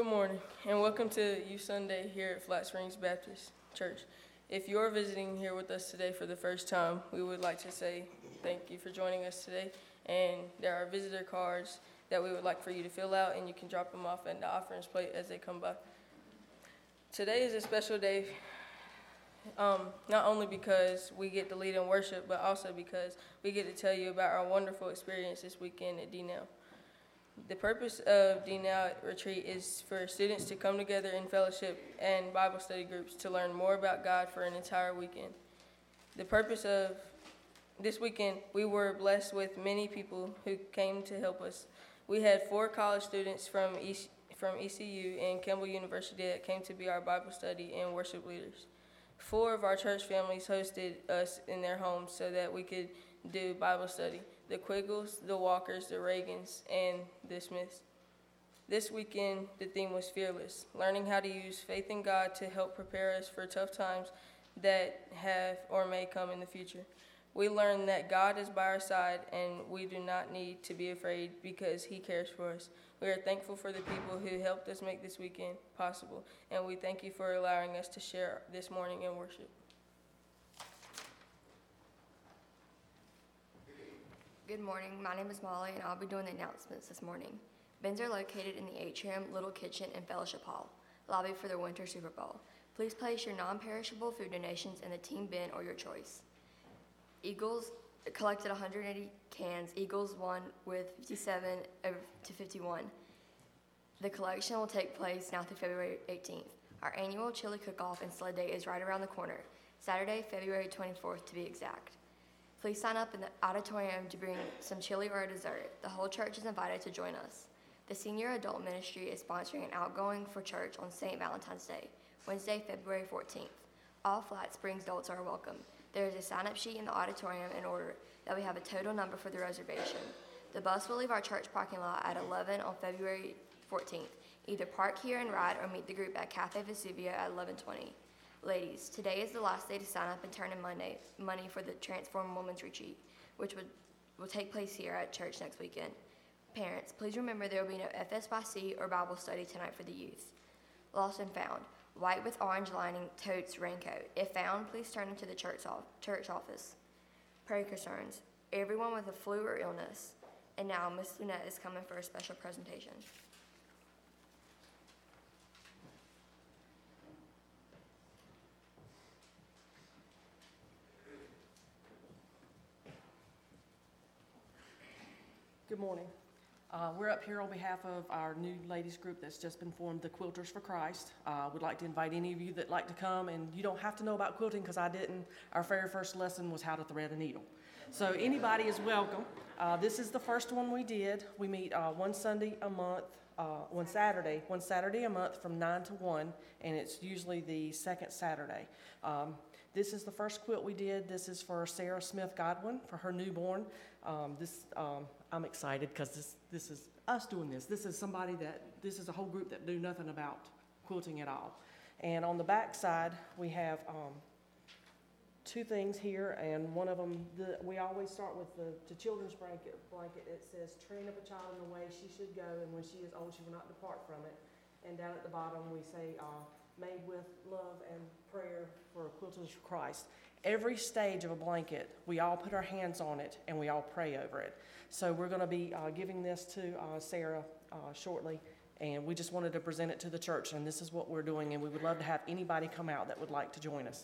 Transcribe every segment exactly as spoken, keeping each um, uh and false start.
Good morning, and welcome to Youth Sunday here at Flat Springs Baptist Church. If you're visiting here with us today for the first time, we would like to say thank you for joining us today. And there are visitor cards that we would like for you to fill out, and you can drop them off at the offerings plate as they come by. Today is a special day, um, not only because we get to lead in worship, but also because we get to tell you about our wonderful experience this weekend at D N L. The purpose of D N L Retreat is for students to come together in fellowship and Bible study groups to learn more about God for an entire weekend. The purpose of this weekend, we were blessed with many people who came to help us. We had four college students from E C, from E C U and Campbell University that came to be our Bible study and worship leaders. Four of our church families hosted us in their homes so that we could do Bible study. The Quiggles, the Walkers, the Reagans, and the Smiths. This weekend, the theme was Fearless, learning how to use faith in God to help prepare us for tough times that have or may come in the future. We learned that God is by our side and we do not need to be afraid because He cares for us. We are thankful for the people who helped us make this weekend possible, and we thank you for allowing us to share this morning in worship. Good morning, my name is Molly and I'll be doing the announcements this morning. Bins are located in the atrium, little kitchen, and fellowship hall, lobby for the winter Super Bowl. Please place your non-perishable food donations in the team bin or your choice. Eagles collected one hundred eighty cans. Eagles won with fifty-seven over to fifty-one. The collection will take place now through February eighteenth. Our annual chili cook-off and sled day is right around the corner, Saturday, February twenty-fourth to be exact. Please sign up in the auditorium to bring some chili or a dessert. The whole church is invited to join us. The Senior Adult Ministry is sponsoring an outgoing for church on Saint Valentine's Day, Wednesday, February fourteenth. All Flat Springs adults are welcome. There is a sign-up sheet in the auditorium in order that we have a total number for the reservation. The bus will leave our church parking lot at eleven on February fourteenth. Either park here and ride or meet the group at Cafe Vesuvio at eleven twenty. Ladies, today is the last day to sign up and turn in Monday money for the Transform Women's Retreat, which would, will take place here at church next weekend. Parents, please remember there will be no F S Y C or Bible study tonight for the youth. Lost and found. White with orange lining totes raincoat. If found, please turn into the church, off, church office. Prayer concerns. Everyone with a flu or illness. And now Miss Lunette is coming for a special presentation. Good morning. Uh, we're up here on behalf of our new ladies group that's just been formed, the Quilters for Christ. Uh, would like to invite any of you that like to come, and you don't have to know about quilting because I didn't. Our very first lesson was how to thread a needle. So anybody is welcome. Uh, this is the first one we did. We meet uh, one Sunday a month, uh, one Saturday, one Saturday a month from nine to one, and it's usually the second Saturday. Um, This is the first quilt we did. This is for Sarah Smith Godwin for her newborn. Um, this um, I'm excited because this this is us doing this. This is somebody that this is a whole group that do nothing about quilting at all. And on the back side we have um, two things here, and one of them the, we always start with the, the children's blanket. Blanket it says, "Train up a child in the way she should go, and when she is old, she will not depart from it." And down at the bottom we say, Uh, made with love and prayer for Quilters for Christ. Every stage of a blanket, we all put our hands on it and we all pray over it. So we're going to be uh, giving this to uh, Sarah uh, shortly, and we just wanted to present it to the church, and this is what we're doing, and we would love to have anybody come out that would like to join us.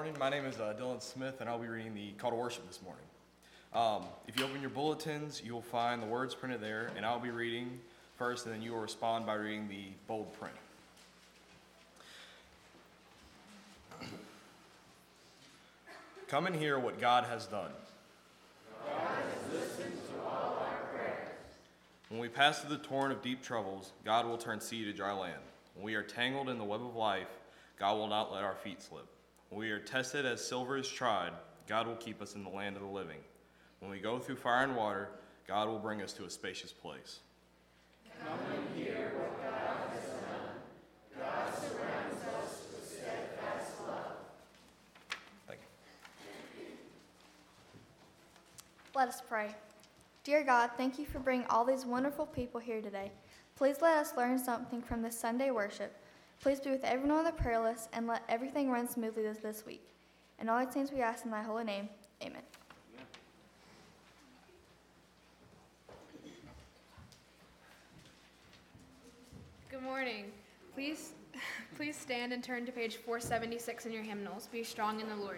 morning. My name is uh, Dylan Smith, and I'll be reading the call to worship this morning. Um, if you open your bulletins, you will find the words printed there, and I'll be reading first, and then you will respond by reading the bold print. Come and hear what God has done. God has listened to all our prayers. When we pass through the torrent of deep troubles, God will turn sea to dry land. When we are tangled in the web of life, God will not let our feet slip. When we are tested as silver is tried, God will keep us in the land of the living. When we go through fire and water, God will bring us to a spacious place. Come and hear what God has done. God surrounds us with steadfast love. Thank you. Let us pray. Dear God, thank you for bringing all these wonderful people here today. Please let us learn something from this Sunday worship. Please be with everyone on the prayer list and let everything run smoothly this, this week. And all these things we ask in thy holy name. Amen. Good morning. Please, please stand and turn to page four seventy-six in your hymnals. Be strong in the Lord.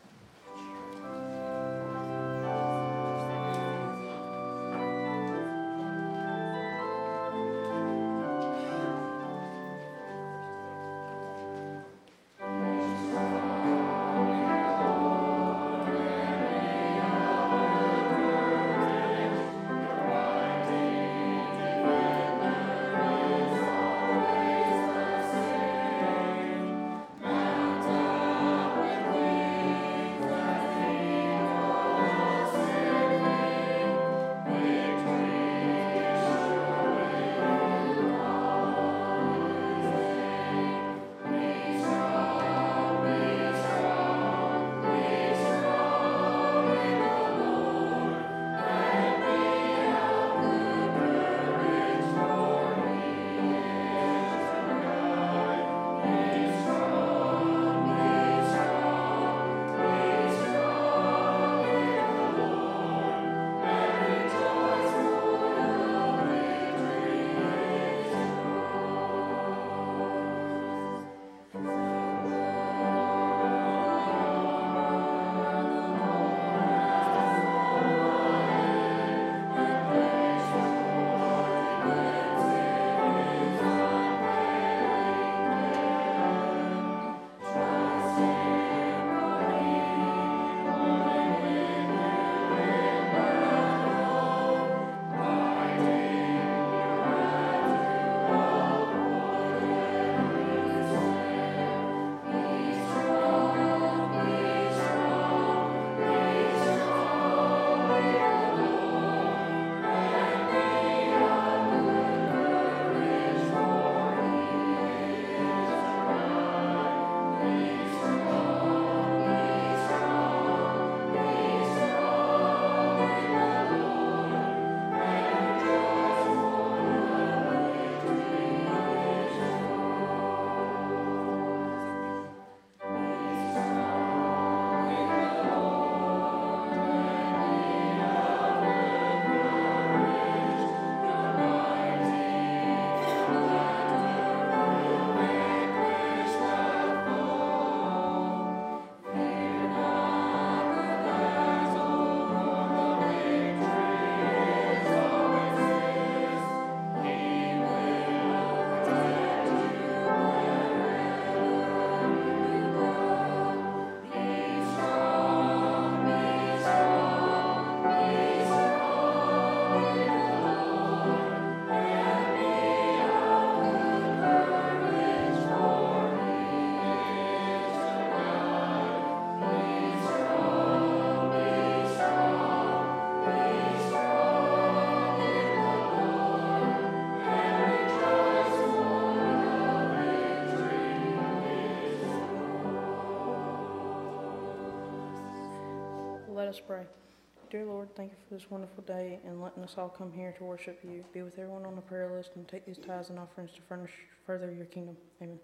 Let us pray. Dear Lord, thank you for this wonderful day and letting us all come here to worship you. Be with everyone on the prayer list and take these tithes and offerings to furnish further your kingdom. Amen.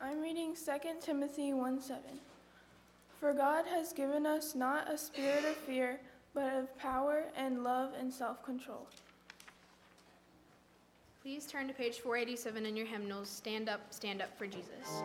I'm reading Second Timothy one seven. For God has given us not a spirit of fear, but of power and love and self-control. Please turn to page four eighty-seven in your hymnals. Stand up, stand up for Jesus.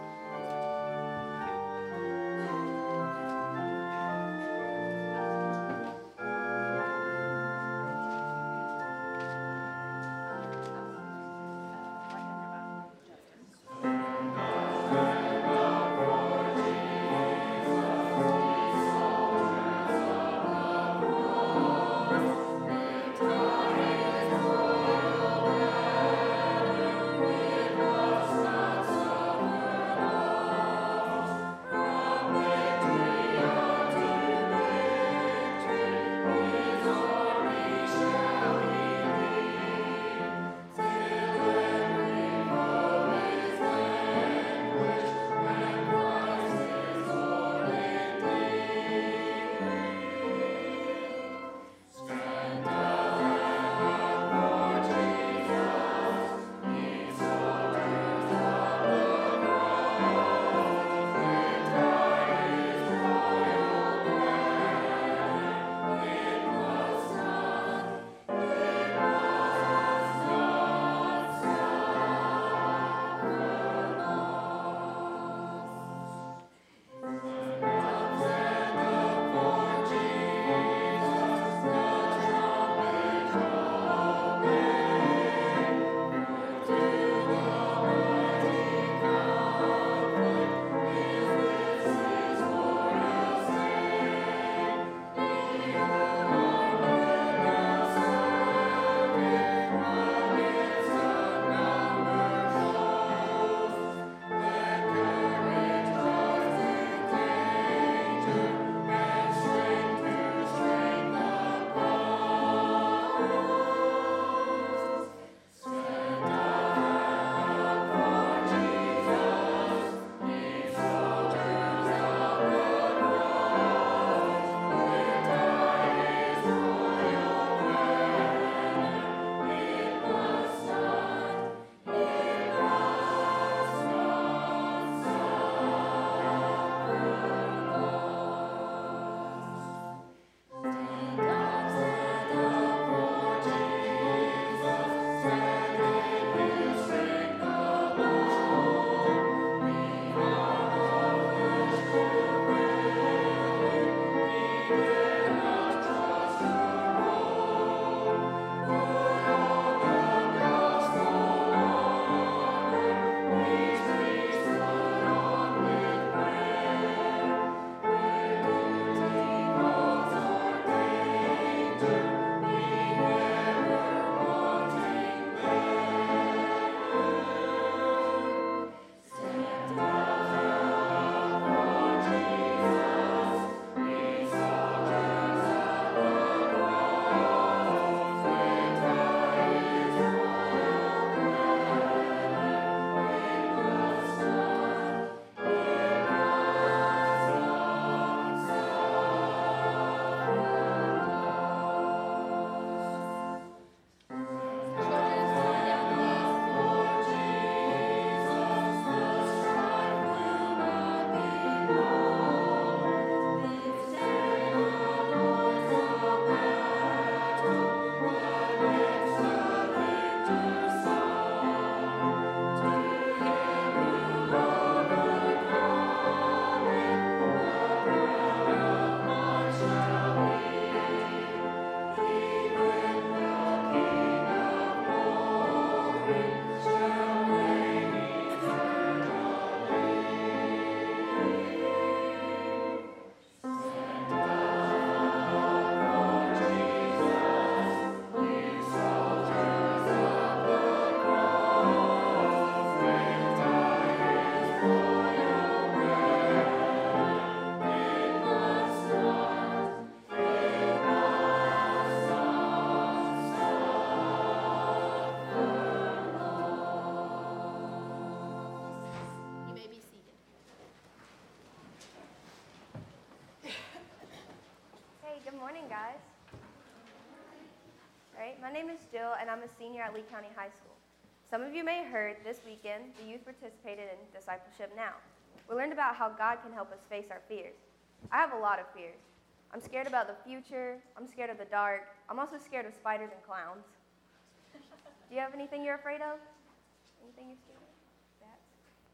My name is Jill, and I'm a senior at Lee County High School. Some of you may have heard this weekend the youth participated in Discipleship Now. We learned about how God can help us face our fears. I have a lot of fears. I'm scared about the future. I'm scared of the dark. I'm also scared of spiders and clowns. Do you have anything you're afraid of? Anything you're scared of? Bats?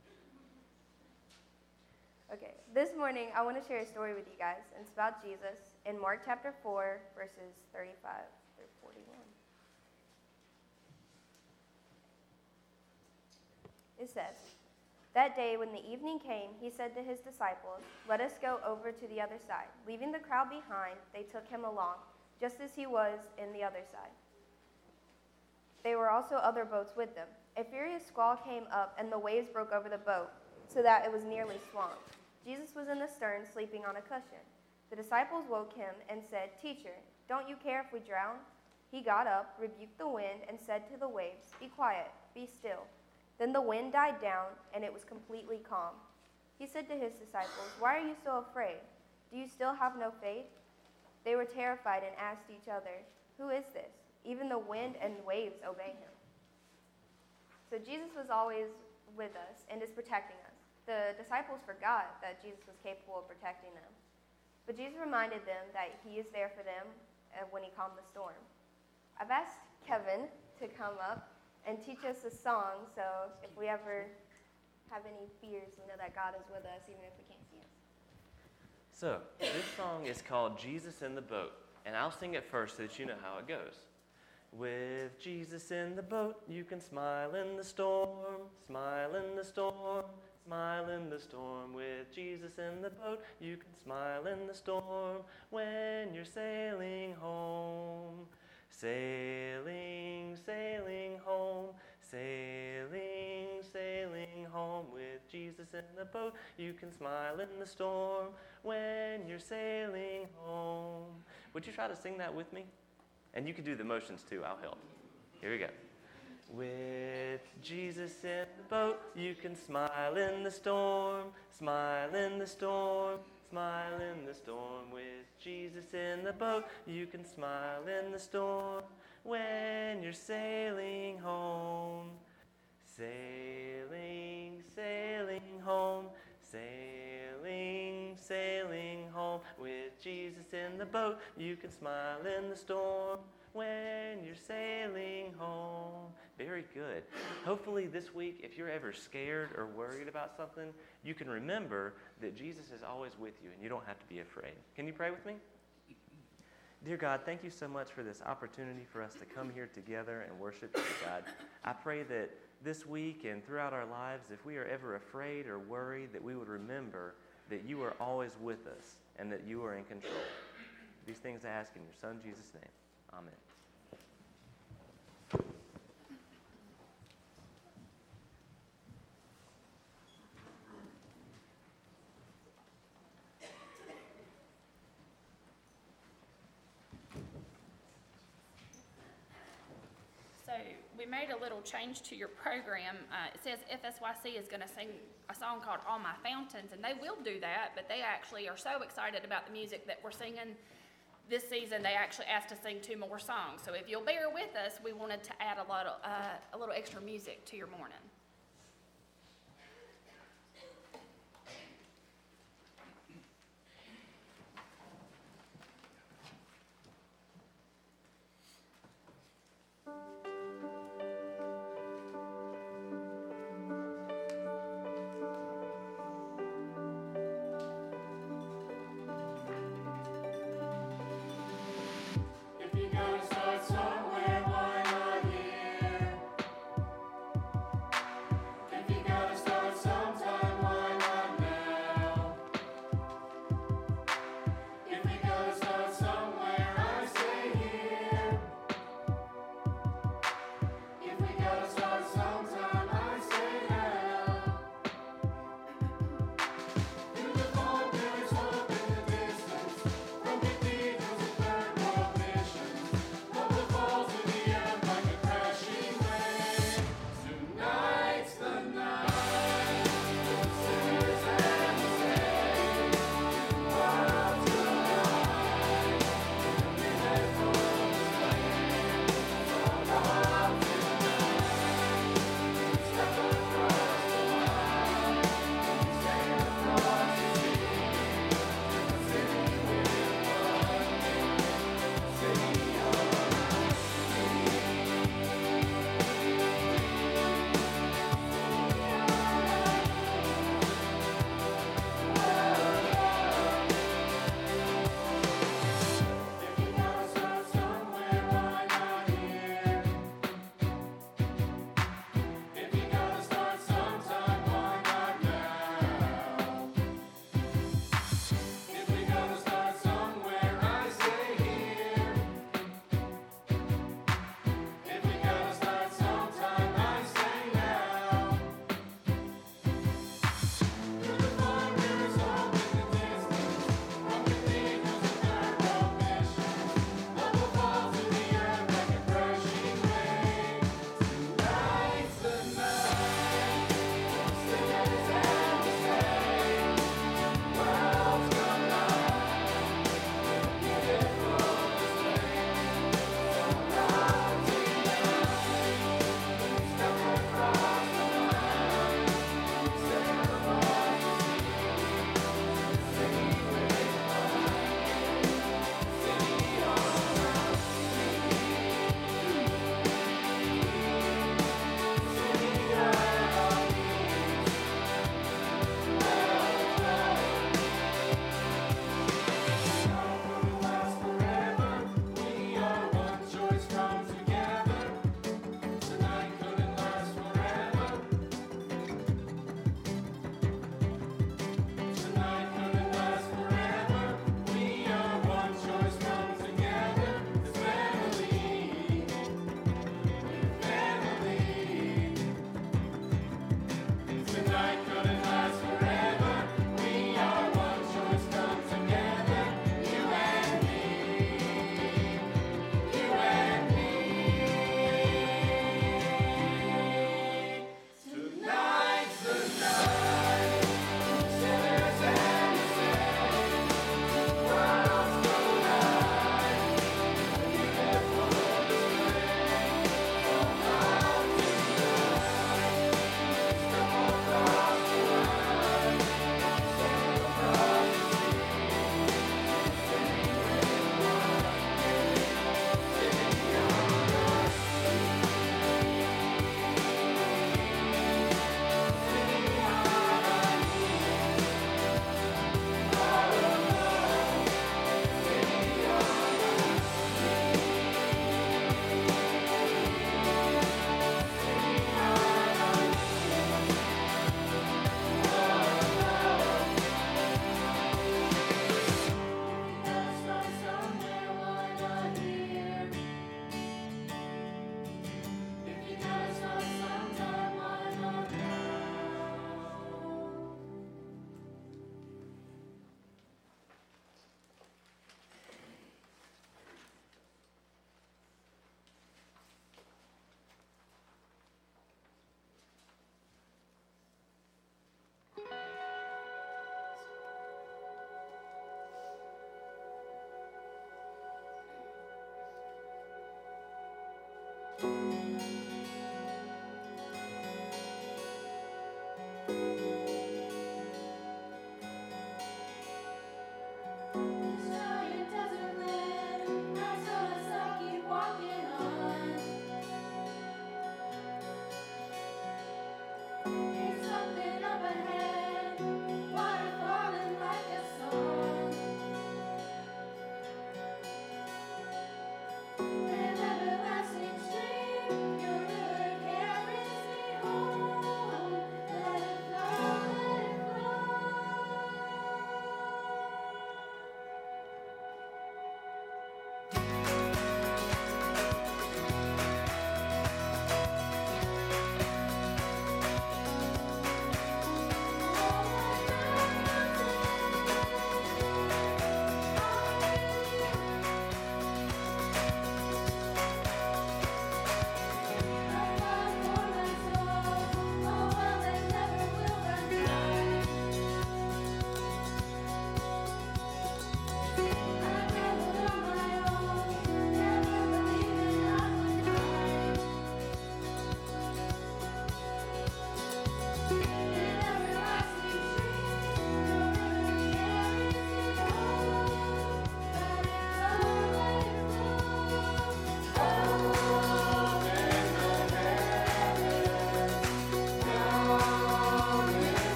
Okay, this morning I want to share a story with you guys, and it's about Jesus in Mark chapter four, verses thirty-five through forty-one. It says, "That day when the evening came, he said to his disciples, 'Let us go over to the other side.' Leaving the crowd behind, they took him along, just as he was in the other side. There were also other boats with them. A furious squall came up, and the waves broke over the boat, so that it was nearly swamped. Jesus was in the stern, sleeping on a cushion. The disciples woke him and said, 'Teacher, don't you care if we drown?' He got up, rebuked the wind, and said to the waves, 'Be quiet, be still.' Then the wind died down, and it was completely calm. He said to his disciples, 'Why are you so afraid? Do you still have no faith?' They were terrified and asked each other, 'Who is this? Even the wind and waves obey him.'" So Jesus was always with us and is protecting us. The disciples forgot that Jesus was capable of protecting them. But Jesus reminded them that he is there for them when he calmed the storm. I've asked Kevin to come up and teach us a song, so if we ever have any fears, we know that God is with us even if we can't see him. So, this song is called Jesus in the Boat, and I'll sing it first so that you know how it goes. With Jesus in the boat, you can smile in the storm, smile in the storm, smile in the storm. With Jesus in the boat, you can smile in the storm when you're sailing home. Sailing, sailing home, sailing, sailing home. With Jesus in the boat, you can smile in the storm when you're sailing home. Would you try to sing that with me? And you can do the motions too, I'll help. Here we go. With Jesus in the boat, you can smile in the storm, smile in the storm, smile in the storm. With Jesus in the boat, you can smile in the storm when you're sailing home. Sailing, sailing home, sailing, sailing home. With Jesus in the boat, you can smile in the storm when you're sailing home. Very good. Hopefully this week, if you're ever scared or worried about something, you can remember that Jesus is always with you and you don't have to be afraid. Can you pray with me? Dear God, thank you so much for this opportunity for us to come here together and worship you, God. I pray that this week and throughout our lives, if we are ever afraid or worried, that we would remember that you are always with us and that you are in control. These things I ask in your Son, Jesus' name. Amen. So we made a little change to your program. Uh, it says F S Y C is going to sing a song called All My Fountains, and they will do that, but they actually are so excited about the music that we're singing this season, they actually asked to sing two more songs. So if you'll bear with us, we wanted to add a, lot of, uh, a little extra music to your morning. If you gotta start somewhere, why not here?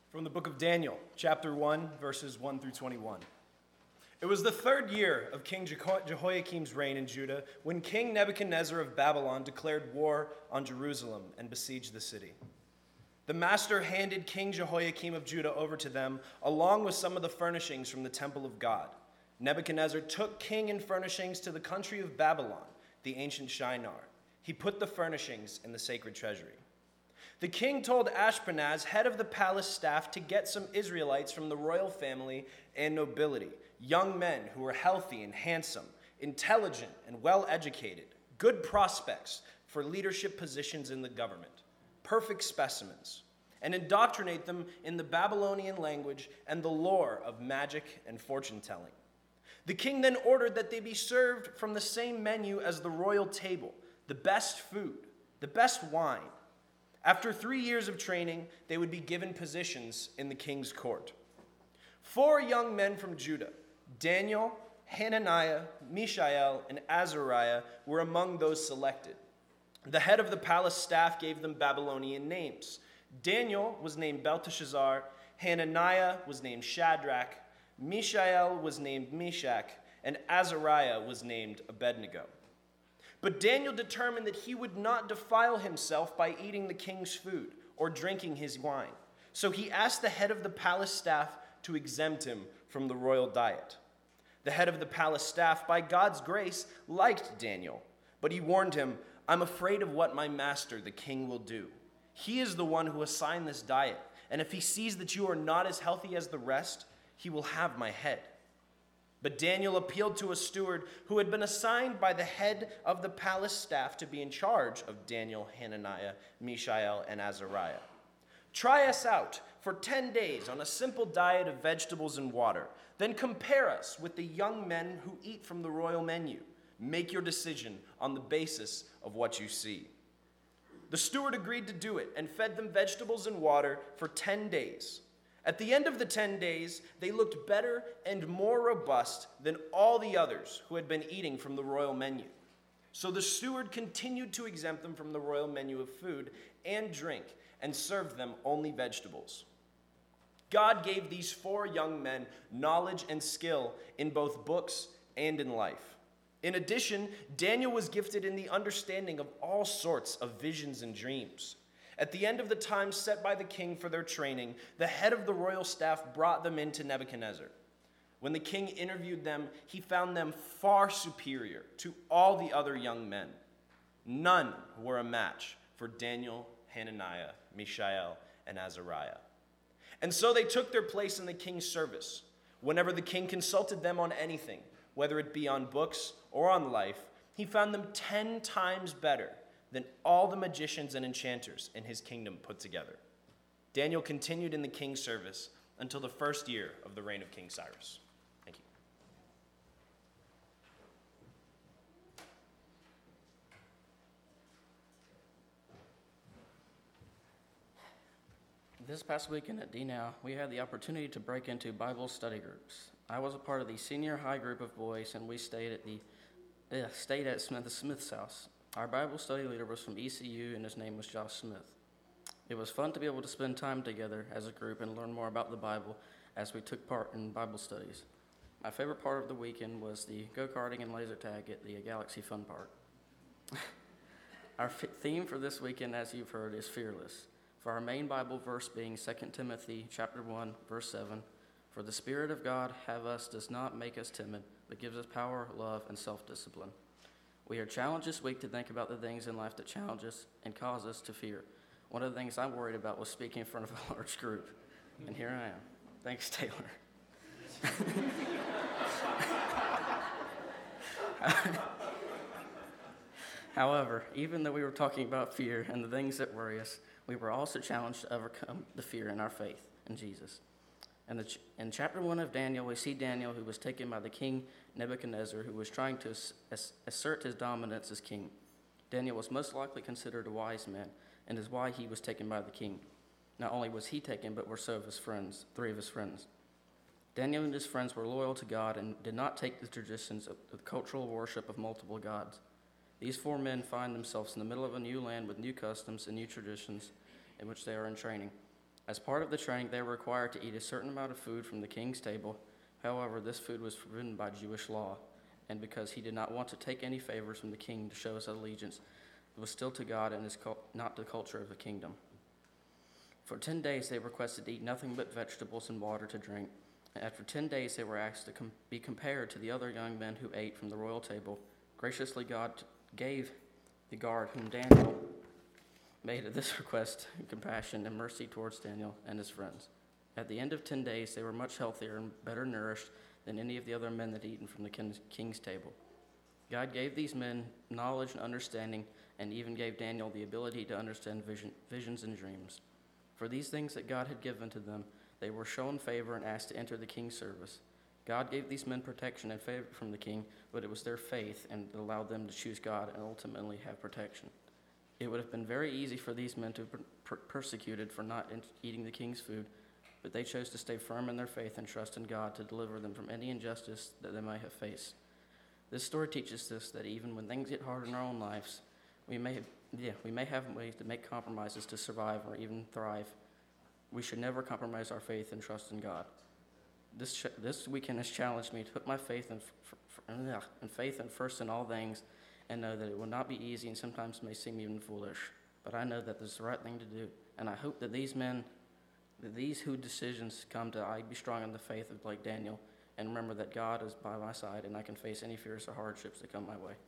From the book of Daniel, chapter one, verses one through twenty-one. It was the third year of King Jeho- Jehoiakim's reign in Judah when King Nebuchadnezzar of Babylon declared war on Jerusalem and besieged the city. The master handed King Jehoiakim of Judah over to them, along with some of the furnishings from the temple of God. Nebuchadnezzar took king and furnishings to the country of Babylon, the ancient Shinar. He put the furnishings in the sacred treasury. The king told Ashpenaz, head of the palace staff, to get some Israelites from the royal family and nobility, young men who were healthy and handsome, intelligent and well-educated, good prospects for leadership positions in the government, perfect specimens, and indoctrinate them in the Babylonian language and the lore of magic and fortune-telling. The king then ordered that they be served from the same menu as the royal table, the best food, the best wine. After three years of training, they would be given positions in the king's court. Four young men from Judah, Daniel, Hananiah, Mishael, and Azariah, were among those selected. The head of the palace staff gave them Babylonian names. Daniel was named Belteshazzar, Hananiah was named Shadrach, Mishael was named Meshach, and Azariah was named Abednego. But Daniel determined that he would not defile himself by eating the king's food or drinking his wine. So he asked the head of the palace staff to exempt him from the royal diet. The head of the palace staff, by God's grace, liked Daniel, but he warned him, I'm afraid of what my master, the king, will do. He is the one who assigned this diet, and if he sees that you are not as healthy as the rest, he will have my head. But Daniel appealed to a steward who had been assigned by the head of the palace staff to be in charge of Daniel, Hananiah, Mishael, and Azariah. Try us out for ten days on a simple diet of vegetables and water. Then compare us with the young men who eat from the royal menu. Make your decision on the basis of what you see. The steward agreed to do it and fed them vegetables and water for ten days. At the end of the ten days, they looked better and more robust than all the others who had been eating from the royal menu. So the steward continued to exempt them from the royal menu of food and drink and served them only vegetables. God gave these four young men knowledge and skill in both books and in life. In addition, Daniel was gifted in the understanding of all sorts of visions and dreams. At the end of the time set by the king for their training, the head of the royal staff brought them into Nebuchadnezzar. When the king interviewed them, he found them far superior to all the other young men. None were a match for Daniel, Hananiah, Mishael, and Azariah. And so they took their place in the king's service. Whenever the king consulted them on anything, whether it be on books or on life, he found them ten times better than all the magicians and enchanters in his kingdom put together. Daniel continued in the king's service until the first year of the reign of King Cyrus. Thank you. This past weekend at D N O W, we had the opportunity to break into Bible study groups. I was a part of the senior high group of boys, and we stayed at the uh, stayed at Smith, the Smith's house. Our Bible study leader was from E C U, and his name was Josh Smith. It was fun to be able to spend time together as a group and learn more about the Bible as we took part in Bible studies. My favorite part of the weekend was the go-karting and laser tag at the Galaxy Fun Park. Our f- theme for this weekend, as you've heard, is fearless, for our main Bible verse being Second Timothy chapter one, verse seven, for the Spirit of God have us does not make us timid, but gives us power, love, and self-discipline. We are challenged this week to think about the things in life that challenge us and cause us to fear. One of the things I'm worried about was speaking in front of a large group, and here I am. Thanks, Taylor. However, even though we were talking about fear and the things that worry us, we were also challenged to overcome the fear in our faith in Jesus. And in, ch- in chapter one of Daniel, we see Daniel, who was taken by the king Nebuchadnezzar, who was trying to ass- ass- assert his dominance as king. Daniel was most likely considered a wise man, and is why he was taken by the king. Not only was he taken, but were so of his friends, three of his friends. Daniel and his friends were loyal to God and did not take the traditions of the cultural worship of multiple gods. These four men find themselves in the middle of a new land with new customs and new traditions in which they are in training. As part of the training, they were required to eat a certain amount of food from the king's table. However, this food was forbidden by Jewish law, and because he did not want to take any favors from the king to show his allegiance, it was still to God and his cult- not the culture of the kingdom. For ten days they were requested to eat nothing but vegetables and water to drink. After ten days they were asked to com- be compared to the other young men who ate from the royal table. Graciously God t- gave the guard whom Daniel made at this request compassion and mercy towards Daniel and his friends. At the end of ten days they were much healthier and better nourished than any of the other men that had eaten from the king's, king's table. God gave these men knowledge and understanding, and even gave Daniel the ability to understand vision, visions and dreams. For these things that God had given to them, they were shown favor and asked to enter the king's service. God gave these men protection and favor from the king, but it was their faith and it allowed them to choose God and ultimately have protection. It would have been very easy for these men to be per- persecuted for not in- eating the king's food, but they chose to stay firm in their faith and trust in God to deliver them from any injustice that they might have faced. This story teaches us that even when things get hard in our own lives, we may have, yeah, we may have ways to make compromises to survive or even thrive. We should never compromise our faith and trust in God. This ch- this weekend has challenged me to put my faith in, f- f- f- in faith and first in all things, and know that it will not be easy and sometimes may seem even foolish. But I know that this is the right thing to do, and I hope that these men, that these who decisions come to, I be strong in the faith of like Daniel, and remember that God is by my side, and I can face any fears or hardships that come my way.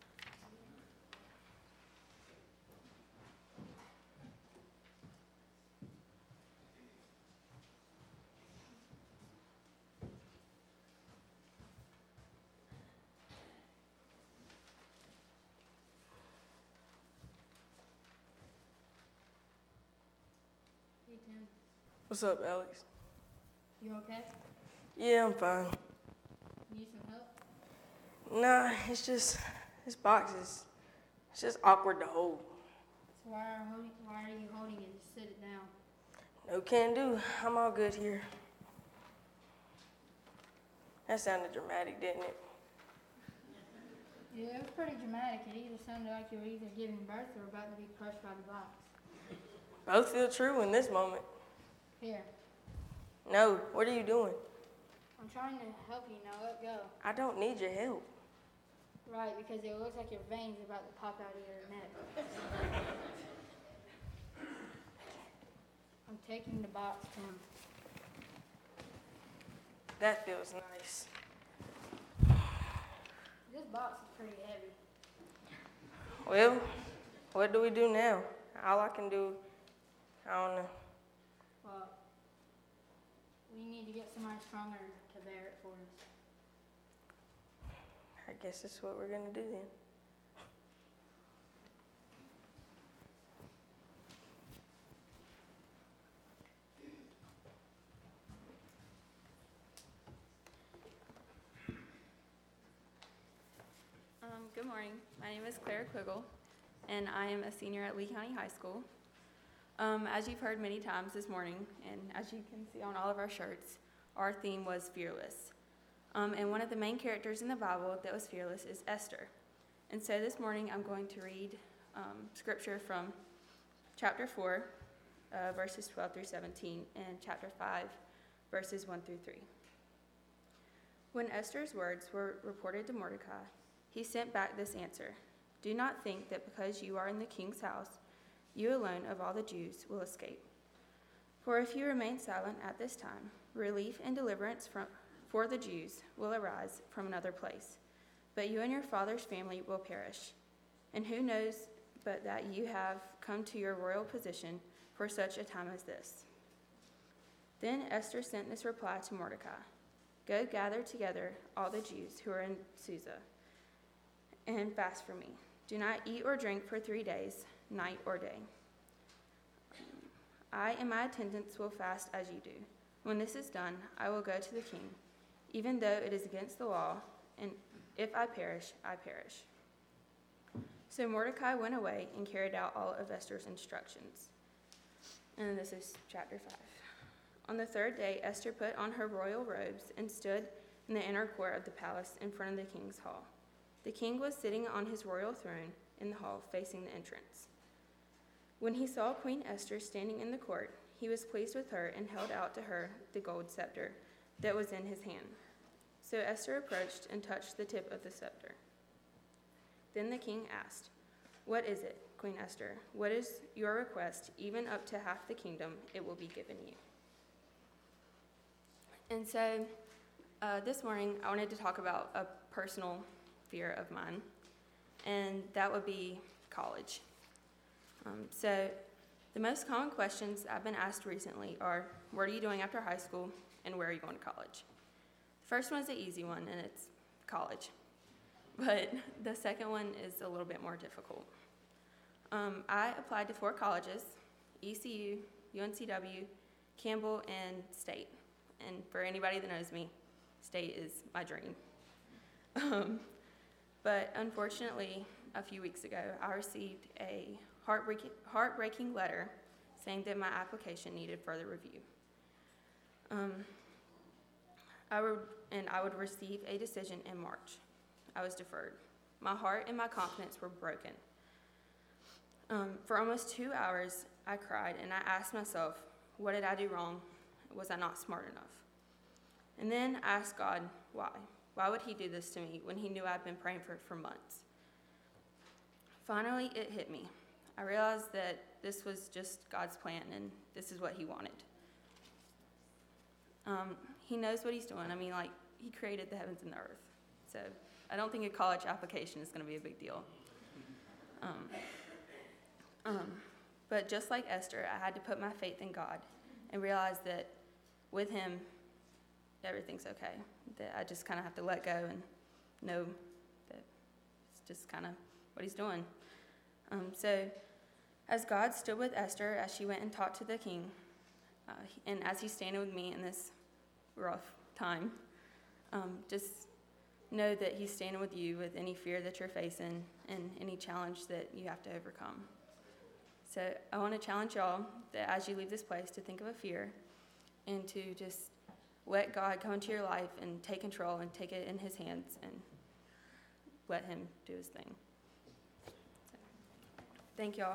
Hey Tim, What's up, Alex? you okay? Yeah, I'm fine. Need some help? Nah, it's just, this box is, it's just awkward to hold. So why are, holding, why are you holding it? Just sit it down. No can do. I'm all good here. That sounded dramatic, didn't it? Yeah, it was pretty dramatic. It either sounded like you were either giving birth or about to be crushed by the box. Both feel true in this moment. Here, No, what are you doing? I'm trying to help you now. Let go. I don't need your help. Right, because it looks like your veins are about to pop out of your neck. I'm taking the box, Tim. That feels nice. This box is pretty heavy. Well, what do we do now? All I can do, I don't know. Well, we need to get somebody stronger to bear it for us. I guess that's what we're gonna do then. Um, good morning. My name is Claire Quiggle, and I am a senior at Lee County High School. Um, as you've heard many times this morning, and as you can see on all of our shirts, our theme was fearless. Um, and one of the main characters in the Bible that was fearless is Esther. And so this morning I'm going to read um, scripture from chapter four, uh, verses twelve through seventeen, and chapter five, verses one through three. When Esther's words were reported to Mordecai, he sent back this answer: "Do not think that because you are in the king's house, you alone of all the Jews will escape. For if you remain silent at this time, relief and deliverance from, for the Jews will arise from another place, but you and your father's family will perish. And who knows but that you have come to your royal position for such a time as this?" Then Esther sent this reply to Mordecai: "Go gather together all the Jews who are in Susa, and fast for me. Do not eat or drink for three days, night or day. I and my attendants will fast as you do. When this is done, I will go to the king, even though it is against the law, and if I perish, I perish." So Mordecai went away and carried out all of Esther's instructions. And this is chapter five. On the third day, Esther put on her royal robes and stood in the inner court of the palace in front of the king's hall. The king was sitting on his royal throne in the hall facing the entrance. When he saw Queen Esther standing in the court, he was pleased with her and held out to her the gold scepter that was in his hand. So Esther approached and touched the tip of the scepter. Then the king asked, "What is it, Queen Esther? What is your request? Even up to half the kingdom, it will be given you." And so uh, this morning, I wanted to talk about a personal fear of mine, and that would be college. Um, so the most common questions I've been asked recently are, what are you doing after high school, and where are you going to college? The first one is the easy one, and it's college. But the second one is a little bit more difficult. Um, I applied to four colleges, E C U, U N C W, Campbell, and State. And for anybody that knows me, State is my dream. Um, but unfortunately, a few weeks ago, I received a heartbreaking, heartbreaking letter saying that my application needed further review. Um, I would, and I would receive a decision in March. I was deferred. My heart and my confidence were broken. Um, for almost two hours, I cried and I asked myself, what did I do wrong? Was I not smart enough? And then I asked God, why? Why would he do this to me when he knew I'd been praying for it for months? Finally, it hit me. I realized that this was just God's plan and this is what he wanted. Um, he knows what he's doing. I mean, like, he created the heavens and the earth. So I don't think a college application is going to be a big deal. Um, um, but just like Esther, I had to put my faith in God and realize that with him, everything's okay. That I just kind of have to let go and know that it's just kind of what he's doing. Um, so as God stood with Esther as she went and talked to the king, uh, and as he's standing with me in this rough time, um, just know that he's standing with you with any fear that you're facing and any challenge that you have to overcome. So I want to challenge y'all that as you leave this place to think of a fear and to just let God come into your life and take control and take it in his hands and let him do his thing. So, thank y'all.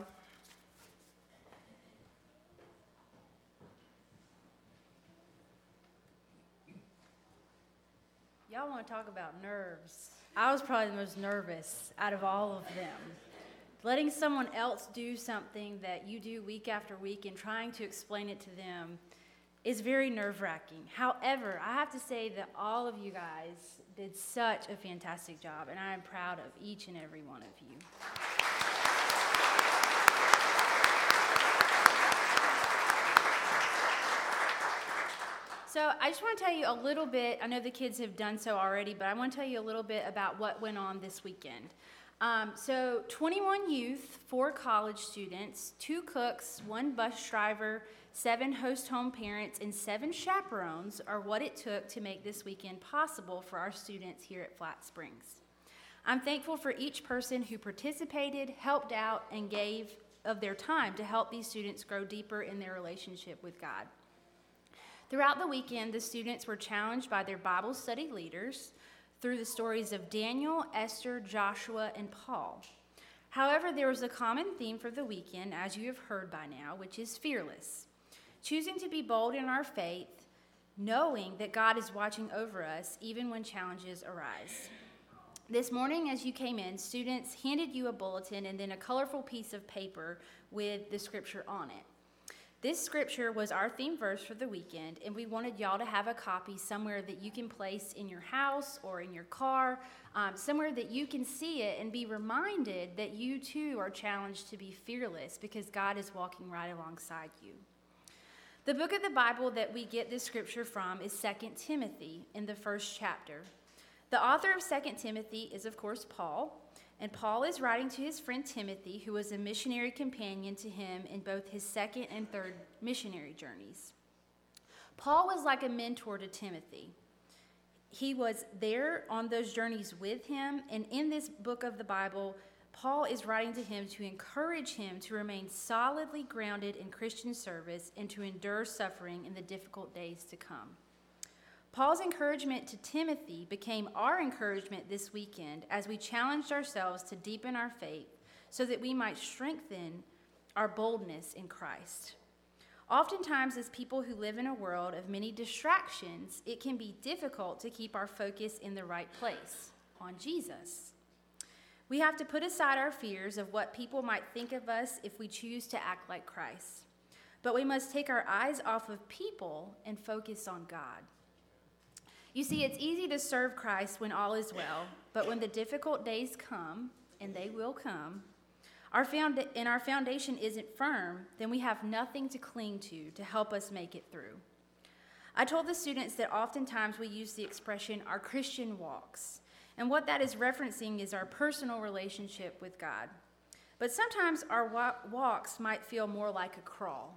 Y'all want to talk about nerves. I was probably the most nervous out of all of them. Letting someone else do something that you do week after week and trying to explain it to them is very nerve-wracking. However, I have to say that all of you guys did such a fantastic job, and I am proud of each and every one of you. So I just want to tell you a little bit. I know the kids have done so already, but I want to tell you a little bit about what went on this weekend. Um, so twenty-one youth, four college students, two cooks, one bus driver, seven host home parents, and seven chaperones are what it took to make this weekend possible for our students here at Flat Springs. I'm thankful for each person who participated, helped out, and gave of their time to help these students grow deeper in their relationship with God. Throughout the weekend, the students were challenged by their Bible study leaders through the stories of Daniel, Esther, Joshua, and Paul. However, there was a common theme for the weekend, as you have heard by now, which is fearless. Choosing to be bold in our faith, knowing that God is watching over us even when challenges arise. This morning, as you came in, students handed you a bulletin and then a colorful piece of paper with the scripture on it. This scripture was our theme verse for the weekend, and we wanted y'all to have a copy somewhere that you can place in your house or in your car, um, somewhere that you can see it and be reminded that you too are challenged to be fearless because God is walking right alongside you. The book of the Bible that we get this scripture from is Second Timothy in the first chapter. The author of Second Timothy is, of course, Paul. And Paul is writing to his friend Timothy, who was a missionary companion to him in both his second and third missionary journeys. Paul was like a mentor to Timothy. He was there on those journeys with him, and in this book of the Bible, Paul is writing to him to encourage him to remain solidly grounded in Christian service and to endure suffering in the difficult days to come. Paul's encouragement to Timothy became our encouragement this weekend as we challenged ourselves to deepen our faith so that we might strengthen our boldness in Christ. Oftentimes, as people who live in a world of many distractions, it can be difficult to keep our focus in the right place, on Jesus. We have to put aside our fears of what people might think of us if we choose to act like Christ. But we must take our eyes off of people and focus on God. You see, it's easy to serve Christ when all is well, but when the difficult days come, and they will come, our found- and our foundation isn't firm, then we have nothing to cling to to help us make it through. I told the students that oftentimes we use the expression, our Christian walks, and what that is referencing is our personal relationship with God. But sometimes our wa- walks might feel more like a crawl.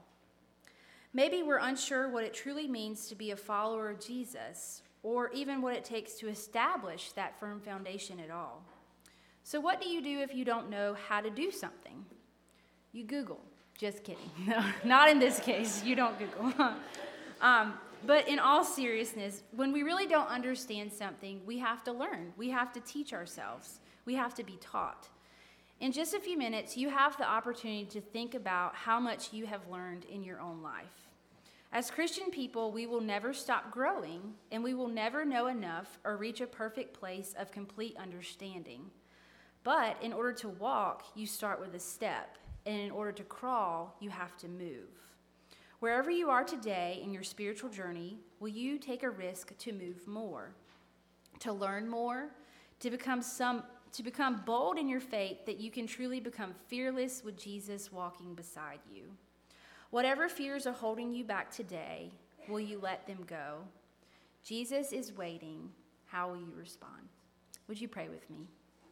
Maybe we're unsure what it truly means to be a follower of Jesus, or even what it takes to establish that firm foundation at all. So what do you do if you don't know how to do something? You Google. Just kidding. No, not in this case. You don't Google. um, but in all seriousness, when we really don't understand something, we have to learn. We have to teach ourselves. We have to be taught. In just a few minutes, you have the opportunity to think about how much you have learned in your own life. As Christian people, we will never stop growing, and we will never know enough or reach a perfect place of complete understanding. But in order to walk, you start with a step, and in order to crawl, you have to move. Wherever you are today in your spiritual journey, will you take a risk to move more, to learn more, to become some, to become bold in your faith that you can truly become fearless with Jesus walking beside you? Whatever fears are holding you back today, will you let them go? Jesus is waiting. How will you respond? Would you pray with me?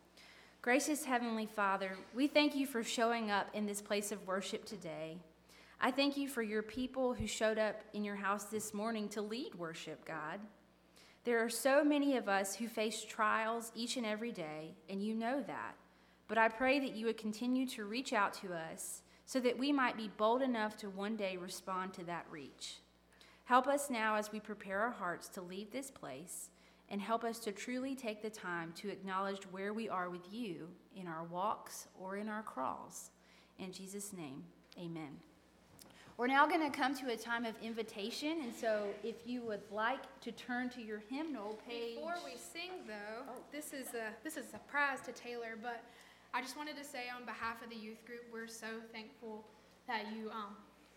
Gracious Heavenly Father, we thank you for showing up in this place of worship today. I thank you for your people who showed up in your house this morning to lead worship, God. There are so many of us who face trials each and every day, and you know that. But I pray that you would continue to reach out to us so that we might be bold enough to one day respond to that reach. Help us now as we prepare our hearts to leave this place, and help us to truly take the time to acknowledge where we are with you in our walks or in our crawls. In Jesus' name, amen. We're now going to come to a time of invitation, and so if you would like to turn to your hymnal page. Before we sing, though, oh. this is a this is a surprise to Taylor, but I just wanted to say on behalf of the youth group, we're so thankful that you um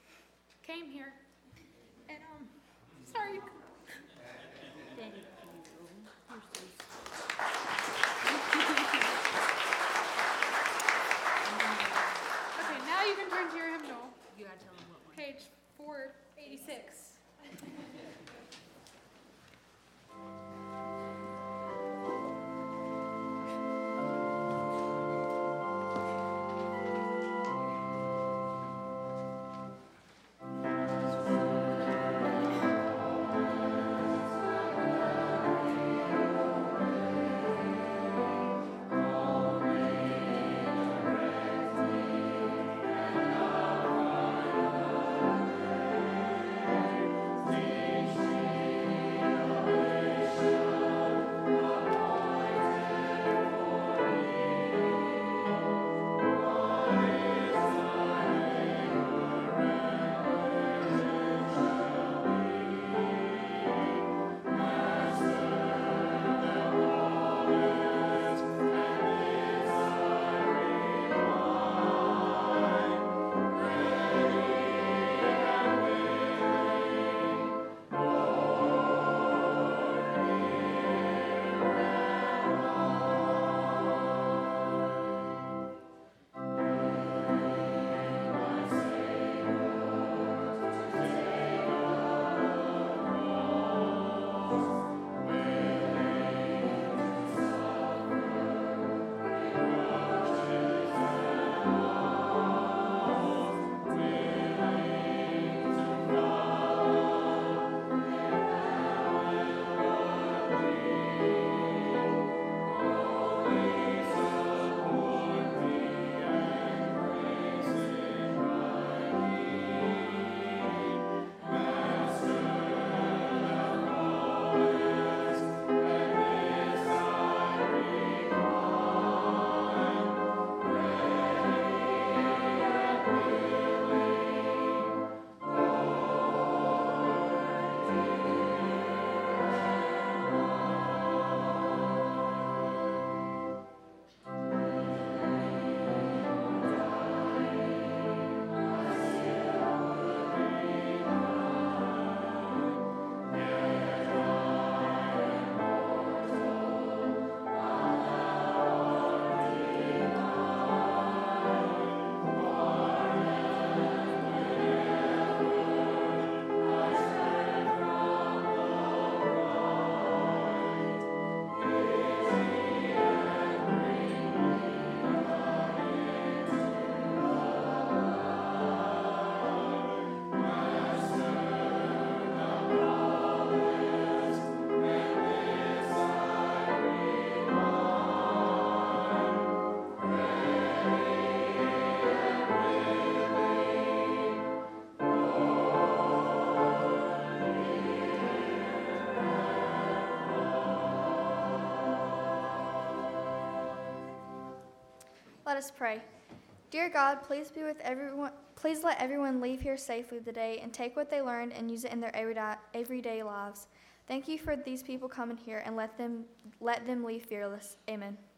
came here. And um, sorry. Thank you. You're so Okay, now you can turn to your hymnal. You gotta tell them what one. Page four eighty-six. Station us pray. Dear God, please be with everyone. Please let everyone leave here safely today and take what they learned and use it in their everyday, everyday lives. Thank you for these people coming here and let them let them leave fearless. Amen.